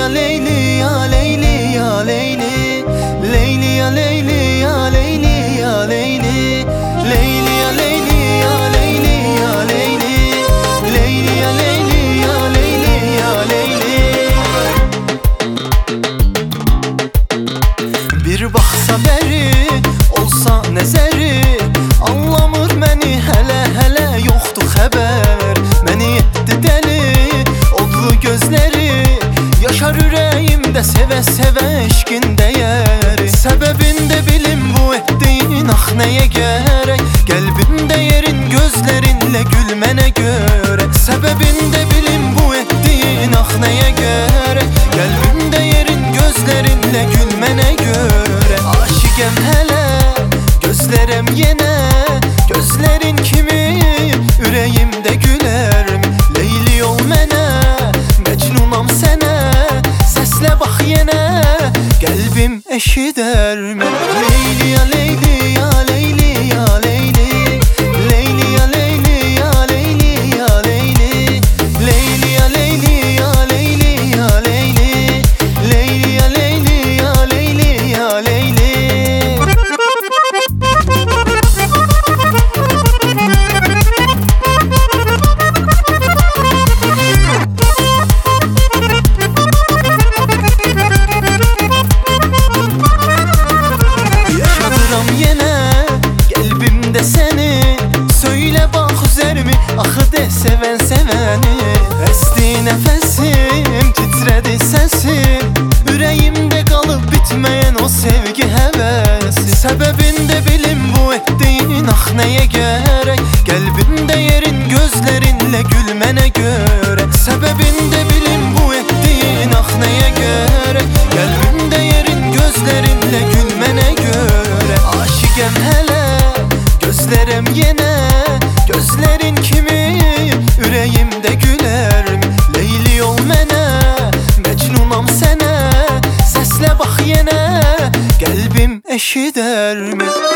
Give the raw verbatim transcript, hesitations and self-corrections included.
ya Leyli ya Leyli ya Leyli, Leyli ya Leyli ya Leyli ya Leyli, Leyli ya Leyli ya Leyli ya Leyli, Leyli ya Leyli ya Leyli ya Leyli. Bir baxsa bəri olsa nəzəri, anlamır məni hələ hələ yoxdur xəbər. Məni etdi dəli odlu gözləri, yaşar ürəyimdə sevə sevə eşqin dəyəri. Səbəbində bilim bu etdiyin ax nəyə gərək, qəlbimdə yerin gözlərinlə gül mənə görə. Səbəbində bilim bu etdiyin ax nəyə gərək, qəlbimdə yerin gözlərinlə gül mənə görə. Aşiqəm hələ, gözlərəm yenə, gözlərin kimi ürəyimdə gülərmi? Leyli ol mənə, məcnunam sənə, səslə bax yenə, qəlbim eşidərmi? Leyli ya Leyli ya Leyli ya Leyli, Leyli ya Leyli ya Leyli ya Leyli, Leyli ya Leyli ya Leyli ya Leyli, Leyli ya Leyli ya Leyli ya Leyli. Söylə bax üzərimi, axı de sevən sevəni. Əsti nəfəsim, titrədi səsim, ürəyimdə qalıb bitməyən o sevgi həvəsi. Səbəbində bilim bu etdiyin ax nəyə gərək, qəlbimdə yerin gözlərinlə gül mənə görə. Səbəbində bilim bu etdiyin ax nəyə gərək, qəlbimdə yerin gözlərinlə gül mənə görə. Aşiqəm hələ, gözlərəm yenə, gözlərin kimi ürəyimdə gülərmi? Leyli ol mənə, məcnunam sənə, səslə bax yenə, qəlbim eşidərmi?